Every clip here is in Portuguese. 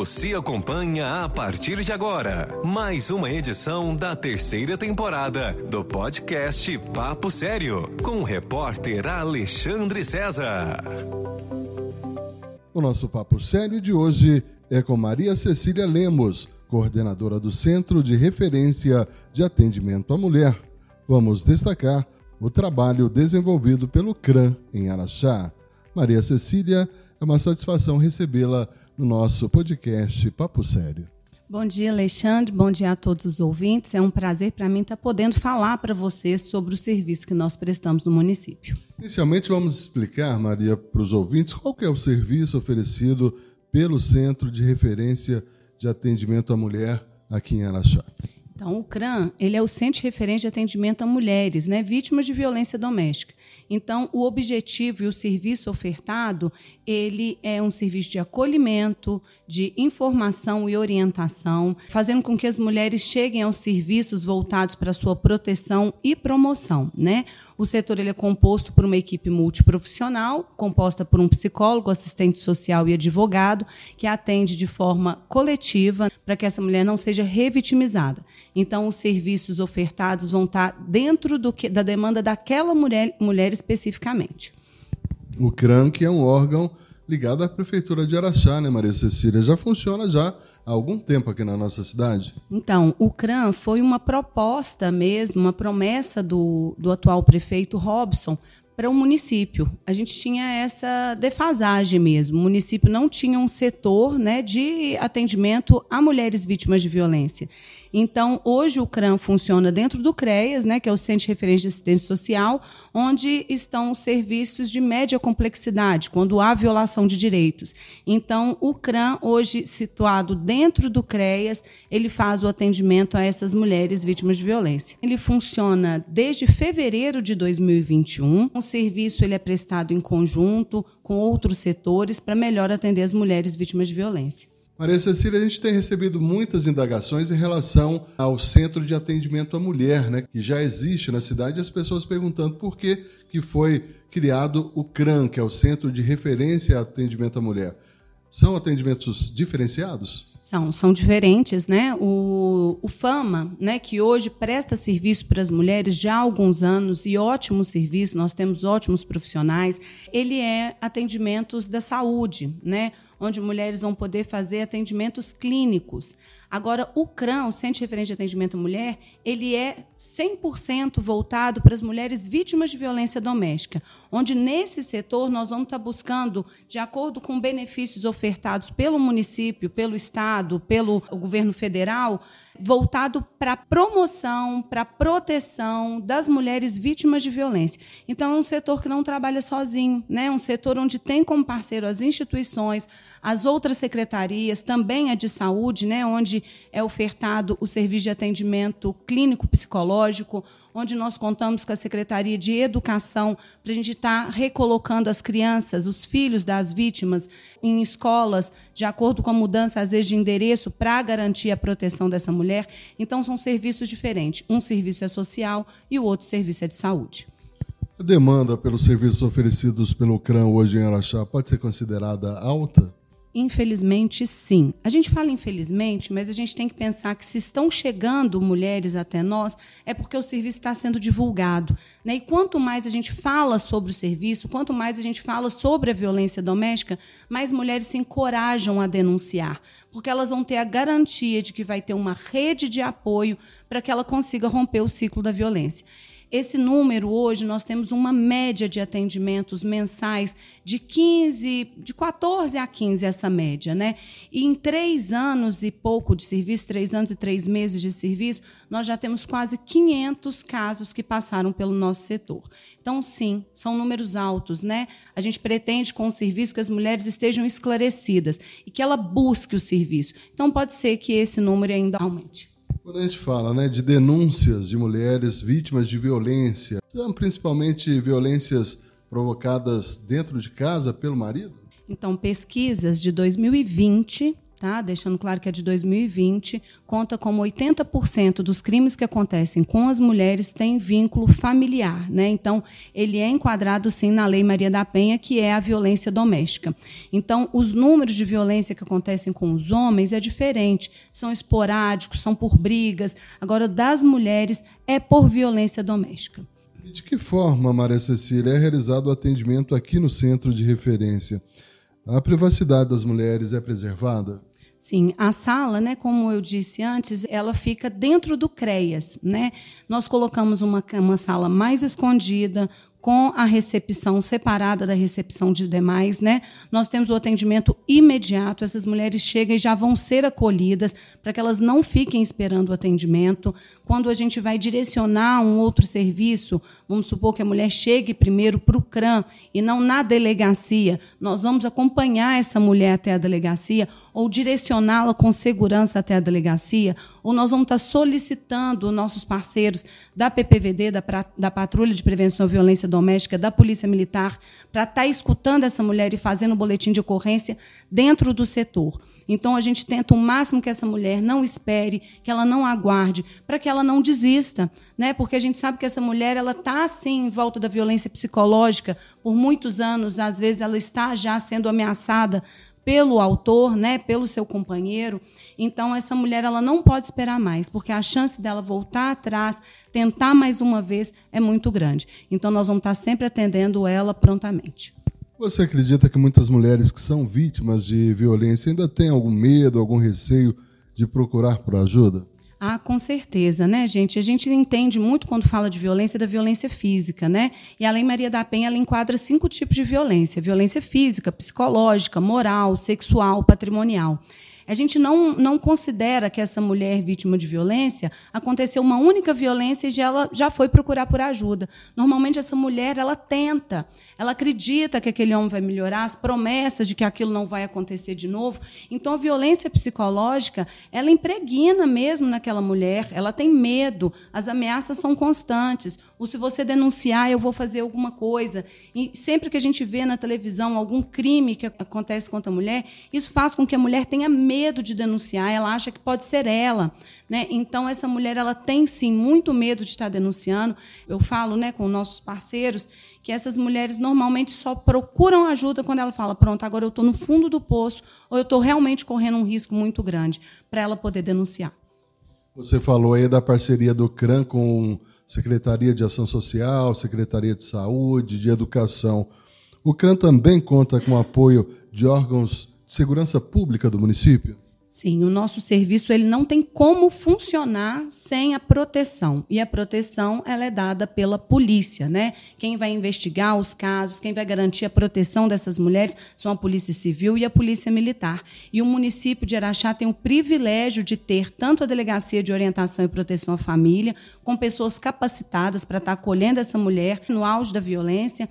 Você acompanha a partir de agora mais uma edição da terceira temporada do podcast Papo Sério, com o repórter Alexandre César. O nosso Papo Sério de hoje é com Maria Cecília Lemos, coordenadora do Centro de Referência de Atendimento à Mulher. Vamos destacar o trabalho desenvolvido pelo CRAM em Araxá. Maria Cecília, é uma satisfação recebê-la no nosso podcast Papo Sério. Bom dia, Alexandre. Bom dia a todos os ouvintes. É um prazer para mim estar podendo falar para vocês sobre o serviço que nós prestamos no município. Inicialmente, vamos explicar, Maria, para os ouvintes, qual que é o serviço oferecido pelo Centro de Referência de Atendimento à Mulher aqui em Araxá. Então, o CRAM, ele é o Centro de Referência de Atendimento a Mulheres, vítimas de violência doméstica. Então, o objetivo e o serviço ofertado, ele é um serviço de acolhimento, de informação e orientação, fazendo com que as mulheres cheguem aos serviços voltados para a sua proteção e promoção, O setor ele é composto por uma equipe multiprofissional, composta por um psicólogo, assistente social e advogado, que atende de forma coletiva para que essa mulher não seja revitimizada. Então, os serviços ofertados vão estar dentro da demanda daquela mulher especificamente. O CRAM, que é um órgão ligado à Prefeitura de Araxá, Maria Cecília? Já funciona há algum tempo aqui na nossa cidade? Então, o CRAM foi uma proposta mesmo, uma promessa do atual prefeito Robson para o município. A gente tinha essa defasagem mesmo. O município não tinha um setor de atendimento a mulheres vítimas de violência. Então, hoje o CRAM funciona dentro do CREAS, que é o Centro de Referência de Assistência Social, onde estão os serviços de média complexidade, quando há violação de direitos. Então, o CRAM, hoje situado dentro do CREAS, ele faz o atendimento a essas mulheres vítimas de violência. Ele funciona desde fevereiro de 2021. O serviço ele é prestado em conjunto com outros setores para melhor atender as mulheres vítimas de violência. Maria Cecília, a gente tem recebido muitas indagações em relação ao Centro de Atendimento à Mulher, que já existe na cidade, e as pessoas perguntando por que foi criado o CRAM, que é o Centro de Referência a Atendimento à Mulher. São atendimentos diferenciados? São diferentes, O FAMA, que hoje presta serviço para as mulheres já há alguns anos e ótimo serviço, nós temos ótimos profissionais, ele é atendimentos da saúde, onde mulheres vão poder fazer atendimentos clínicos. Agora, o CRAM, o Centro de Referência de Atendimento à Mulher, ele é 100% voltado para as mulheres vítimas de violência doméstica, onde nesse setor nós vamos estar buscando, de acordo com benefícios ofertados pelo município, pelo Estado, pelo governo federal, voltado para a promoção, para a proteção das mulheres vítimas de violência. Então, é um setor que não trabalha sozinho, É um setor onde tem como parceiro as instituições, as outras secretarias, também a de saúde, onde é ofertado o serviço de atendimento clínico-psicológico, onde nós contamos com a Secretaria de Educação para a gente estar recolocando as crianças, os filhos das vítimas, em escolas, de acordo com a mudança, às vezes, de endereço, para garantir a proteção dessa mulher. Então, são serviços diferentes. Um serviço é social e o outro serviço é de saúde. A demanda pelos serviços oferecidos pelo CRAM hoje em Araxá pode ser considerada alta? Infelizmente, sim. A gente fala infelizmente, mas a gente tem que pensar que se estão chegando mulheres até nós, é porque o serviço está sendo divulgado. E quanto mais a gente fala sobre o serviço, quanto mais a gente fala sobre a violência doméstica, mais mulheres se encorajam a denunciar, porque elas vão ter a garantia de que vai ter uma rede de apoio para que ela consiga romper o ciclo da violência. Esse número, hoje, nós temos uma média de atendimentos mensais de 14 a 15, essa média. E em 3 anos e pouco de serviço, 3 anos e 3 meses de serviço, nós já temos quase 500 casos que passaram pelo nosso setor. Então, sim, são números altos. A gente pretende, com o serviço, que as mulheres estejam esclarecidas e que ela busque o serviço. Então, pode ser que esse número ainda aumente. Quando a gente fala de denúncias de mulheres vítimas de violência, são principalmente violências provocadas dentro de casa pelo marido? Então, pesquisas de 2020 tá? Deixando claro que é de 2020, conta como 80% dos crimes que acontecem com as mulheres têm vínculo familiar, né? Então, ele é enquadrado, sim, na Lei Maria da Penha, que é a violência doméstica. Então, os números de violência que acontecem com os homens é diferente, são esporádicos, são por brigas. Agora, das mulheres, é por violência doméstica. E de que forma, Maria Cecília, é realizado o atendimento aqui no Centro de Referência? A privacidade das mulheres é preservada? Sim, a sala, né, como eu disse antes, ela fica dentro do CREAS, né? Nós colocamos uma sala mais escondida, com a recepção separada da recepção de demais, né? Nós temos o atendimento imediato, essas mulheres chegam e já vão ser acolhidas para que elas não fiquem esperando o atendimento. Quando a gente vai direcionar um outro serviço, vamos supor que a mulher chegue primeiro para o CRAM e não na delegacia, nós vamos acompanhar essa mulher até a delegacia ou direcioná-la com segurança até a delegacia, ou nós vamos estar solicitando nossos parceiros da PPVD, da Patrulha de Prevenção à Violência Doméstica, da Polícia Militar, para estar escutando essa mulher e fazendo o boletim de ocorrência dentro do setor. Então, a gente tenta o máximo que essa mulher não espere, que ela não aguarde, para que ela não desista, né? Porque a gente sabe que essa mulher ela está, assim, em volta da violência psicológica por muitos anos, às vezes ela está já sendo ameaçada pelo autor, né, pelo seu companheiro. Então, essa mulher ela não pode esperar mais, porque a chance dela voltar atrás, tentar mais uma vez, é muito grande. Então, nós vamos estar sempre atendendo ela prontamente. Você acredita que muitas mulheres que são vítimas de violência ainda têm algum medo, algum receio de procurar por ajuda? Ah, com certeza, né, gente? A gente entende muito quando fala de violência, da violência física, né? E a Lei Maria da Penha, ela enquadra 5 tipos de violência: violência física, psicológica, moral, sexual, patrimonial. A gente não considera que essa mulher vítima de violência aconteceu uma única violência e ela já foi procurar por ajuda. Normalmente, essa mulher ela tenta, ela acredita que aquele homem vai melhorar, as promessas de que aquilo não vai acontecer de novo. Então, a violência psicológica, ela impregna mesmo naquela mulher, ela tem medo, as ameaças são constantes. Ou se você denunciar, eu vou fazer alguma coisa. E sempre que a gente vê na televisão algum crime que acontece contra a mulher, isso faz com que a mulher tenha medo de denunciar, ela acha que pode ser ela, né? Então, essa mulher ela tem, sim, muito medo de estar denunciando. Eu falo, né, com nossos parceiros que essas mulheres normalmente só procuram ajuda quando ela fala: pronto, agora eu estou no fundo do poço ou eu estou realmente correndo um risco muito grande, para ela poder denunciar. Você falou aí da parceria do CRAM com Secretaria de Ação Social, Secretaria de Saúde, de Educação. O CRAM também conta com o apoio de órgãos de segurança pública do município? Sim, o nosso serviço ele não tem como funcionar sem a proteção. E a proteção ela é dada pela polícia, né? Quem vai investigar os casos, quem vai garantir a proteção dessas mulheres são a Polícia Civil e a Polícia Militar. E o município de Araxá tem o privilégio de ter tanto a Delegacia de Orientação e Proteção à Família, com pessoas capacitadas para estar acolhendo essa mulher no auge da violência,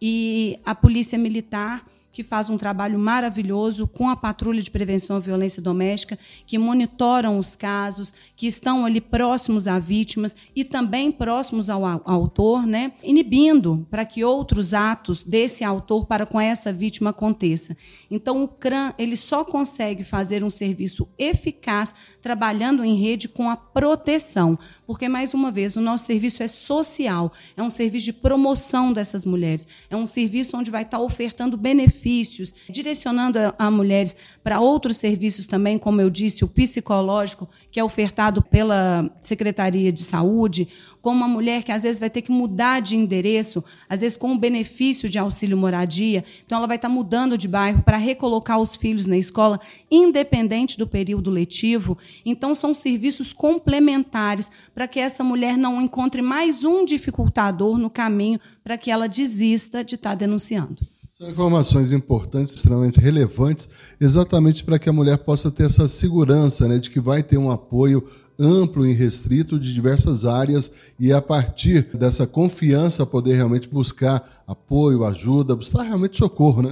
e a Polícia Militar, que faz um trabalho maravilhoso com a Patrulha de Prevenção à Violência Doméstica, que monitoram os casos, que estão ali próximos a vítimas e também próximos ao autor, né, inibindo para que outros atos desse autor para com essa vítima aconteça. Então, o CRAM ele só consegue fazer um serviço eficaz trabalhando em rede com a proteção, porque, mais uma vez, o nosso serviço é social, é um serviço de promoção dessas mulheres, é um serviço onde vai estar ofertando benefícios, direcionando a mulheres para outros serviços também, como eu disse, o psicológico, que é ofertado pela Secretaria de Saúde, como uma mulher que às vezes vai ter que mudar de endereço, às vezes com o benefício de auxílio moradia, então ela vai estar mudando de bairro para recolocar os filhos na escola, independente do período letivo. Então, são serviços complementares para que essa mulher não encontre mais um dificultador no caminho para que ela desista de estar denunciando. São informações importantes, extremamente relevantes, exatamente para que a mulher possa ter essa segurança, né, de que vai ter um apoio amplo e restrito de diversas áreas e, a partir dessa confiança, poder realmente buscar apoio, ajuda, buscar realmente socorro, né?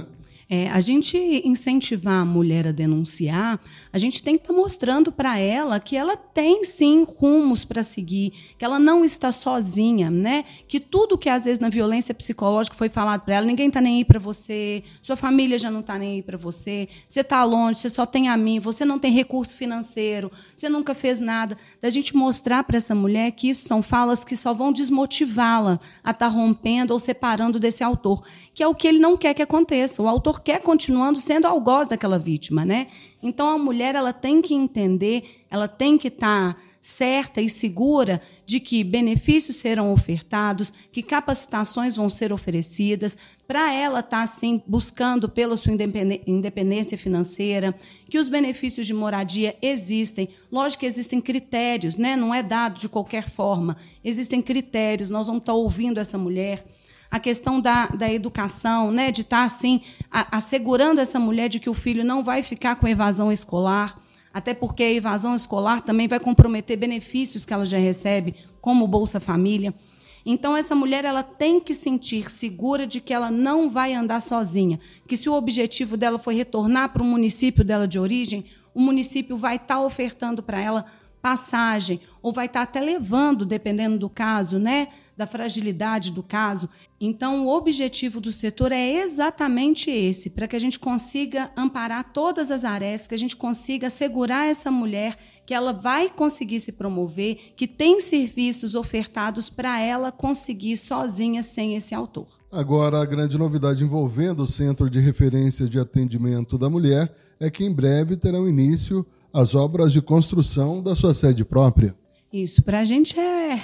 A gente incentivar a mulher a denunciar, a gente tem que estar mostrando para ela que ela tem, sim, rumos para seguir, que ela não está sozinha, né? Que tudo que, às vezes, na violência psicológica foi falado para ela, ninguém está nem aí para você, sua família já não está nem aí para você, você está longe, você só tem a mim, você não tem recurso financeiro, você nunca fez nada. Da gente mostrar para essa mulher que isso são falas que só vão desmotivá-la a estar rompendo ou separando desse autor, que é o que ele não quer que aconteça. O autor quer continuando sendo algoz daquela vítima, né? Então, a mulher ela tem que entender, ela tem que estar certa e segura de que benefícios serão ofertados, que capacitações vão ser oferecidas, para ela estar, assim, buscando pela sua independência financeira, que os benefícios de moradia existem. Lógico que existem critérios, né? Não é dado de qualquer forma. Existem critérios, nós vamos estar ouvindo essa mulher. A questão da educação, né, de estar assim, assegurando essa mulher de que o filho não vai ficar com evasão escolar, até porque a evasão escolar também vai comprometer benefícios que ela já recebe, como Bolsa Família. Então, essa mulher ela tem que sentir segura de que ela não vai andar sozinha, que se o objetivo dela foi retornar para o município dela de origem, o município vai estar ofertando para ela passagem, ou vai estar até levando, dependendo do caso, né, da fragilidade do caso. Então, o objetivo do setor é exatamente esse, para que a gente consiga amparar todas as arestas, que a gente consiga assegurar essa mulher que ela vai conseguir se promover, que tem serviços ofertados para ela conseguir sozinha, sem esse autor. Agora, a grande novidade envolvendo o Centro de Referência de Atendimento da Mulher é que em breve terão início as obras de construção da sua sede própria. Isso, para a gente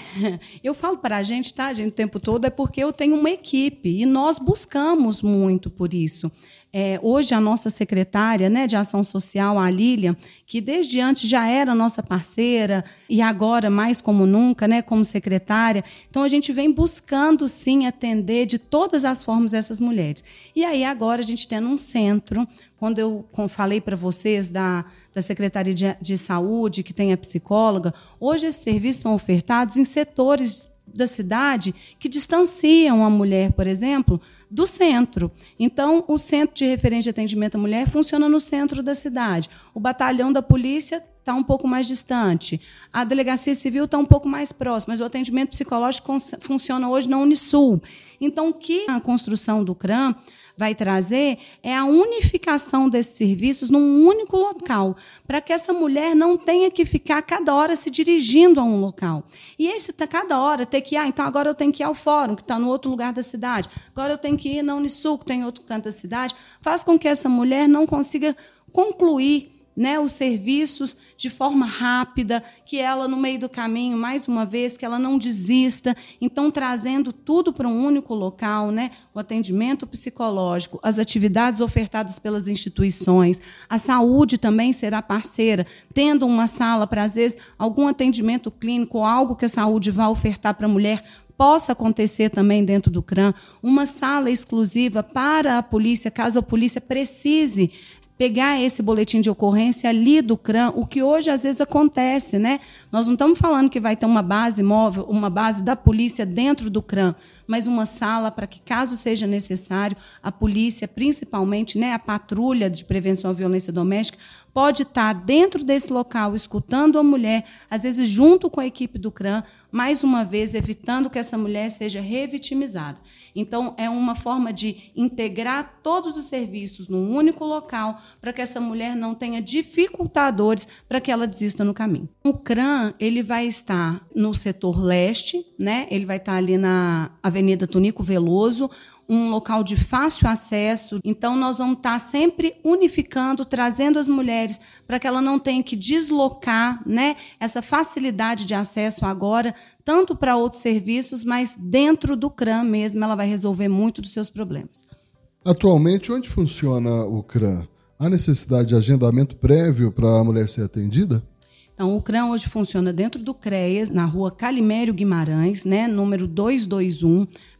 eu falo para a gente, tá, gente, o tempo todo, é porque eu tenho uma equipe e nós buscamos muito por isso. Hoje, a nossa secretária, né, de Ação Social, a Lília, que desde antes já era nossa parceira e agora, mais como nunca, né, como secretária, então a gente vem buscando, sim, atender de todas as formas essas mulheres. E aí, agora, a gente tendo um centro, quando eu falei para vocês da Secretaria de Saúde, que tem a psicóloga, hoje esses serviços são ofertados em setores da cidade que distanciam a mulher, por exemplo, do centro. Então, o Centro de Referência de Atendimento à Mulher funciona no centro da cidade. O batalhão da polícia está um pouco mais distante. A delegacia civil está um pouco mais próxima, mas o atendimento psicológico funciona hoje na Unisul. Então, o que a construção do CRAM vai trazer é a unificação desses serviços num único local, para que essa mulher não tenha que ficar cada hora se dirigindo a um local. E esse cada hora ter que ir, então agora eu tenho que ir ao fórum, que está no outro lugar da cidade, agora eu tenho que ir na Unisul, que tem em outro canto da cidade, faz com que essa mulher não consiga concluir, né, os serviços de forma rápida, que ela, no meio do caminho, mais uma vez, que ela não desista. Então, trazendo tudo para um único local, né, o atendimento psicológico, as atividades ofertadas pelas instituições, a saúde também será parceira, tendo uma sala para, às vezes, algum atendimento clínico, algo que a saúde vai ofertar para a mulher, possa acontecer também dentro do CRAM, uma sala exclusiva para a polícia, caso a polícia precise pegar esse boletim de ocorrência ali do CRAM, o que hoje às vezes acontece, né? Nós não estamos falando que vai ter uma base móvel, uma base da polícia dentro do CRAM, mas uma sala para que, caso seja necessário, a polícia, principalmente, né, a patrulha de prevenção à violência doméstica, pode estar dentro desse local, escutando a mulher, às vezes junto com a equipe do CRAM, mais uma vez, evitando que essa mulher seja revitimizada. Então, é uma forma de integrar todos os serviços num único local, para que essa mulher não tenha dificultadores para que ela desista no caminho. O CRAM ele vai estar no setor leste, né? Ele vai estar ali na Avenida Tunico Veloso, um local de fácil acesso. Então, nós vamos estar sempre unificando, trazendo as mulheres para que ela não tenha que deslocar, né, essa facilidade de acesso agora, tanto para outros serviços, mas dentro do CRAM mesmo ela vai resolver muito dos seus problemas. Atualmente, onde funciona o CRAM? Há necessidade de agendamento prévio para a mulher ser atendida? Então, o CRAM hoje funciona dentro do CREAS, na rua Calimério Guimarães, né, número 221,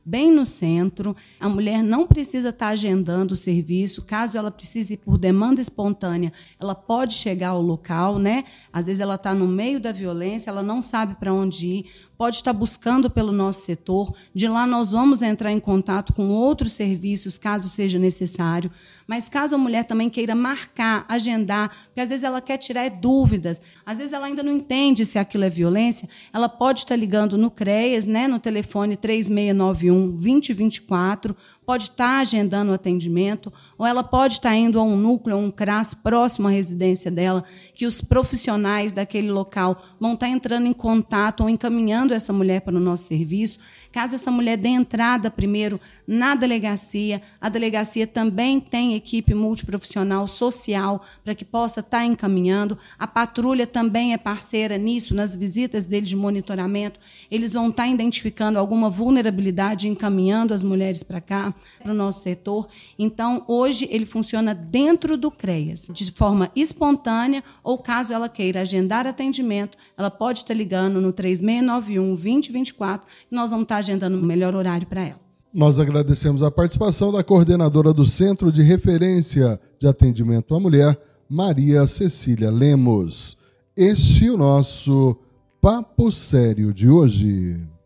bem no centro. A mulher não precisa estar agendando o serviço. Caso ela precise ir por demanda espontânea, ela pode chegar ao local, né? Às vezes ela está no meio da violência, ela não sabe para onde ir, pode estar buscando pelo nosso setor. De lá nós vamos entrar em contato com outros serviços, caso seja necessário. Mas caso a mulher também queira marcar, agendar, porque às vezes ela quer tirar dúvidas, às vezes ela ainda não entende se aquilo é violência, ela pode estar ligando no CREAS, né, no telefone 3691-2024, pode estar agendando o atendimento, ou ela pode estar indo a um núcleo, a um CRAS próximo à residência dela, que os profissionais daquele local vão estar entrando em contato ou encaminhando essa mulher para o nosso serviço. Caso essa mulher dê entrada primeiro na delegacia, a delegacia também tem equipe multiprofissional social para que possa estar encaminhando. A patrulha também é parceira nisso, nas visitas deles de monitoramento. Eles vão estar identificando alguma vulnerabilidade e encaminhando as mulheres para cá, para o nosso setor. Então, hoje, ele funciona dentro do CREAS, de forma espontânea, ou caso ela queira agendar atendimento, ela pode estar ligando no 3691-2024 e nós vamos estar agendando o melhor horário para ela. Nós agradecemos a participação da coordenadora do Centro de Referência de Atendimento à Mulher, Maria Cecília Lemos. Este é o nosso Papo Sério de hoje.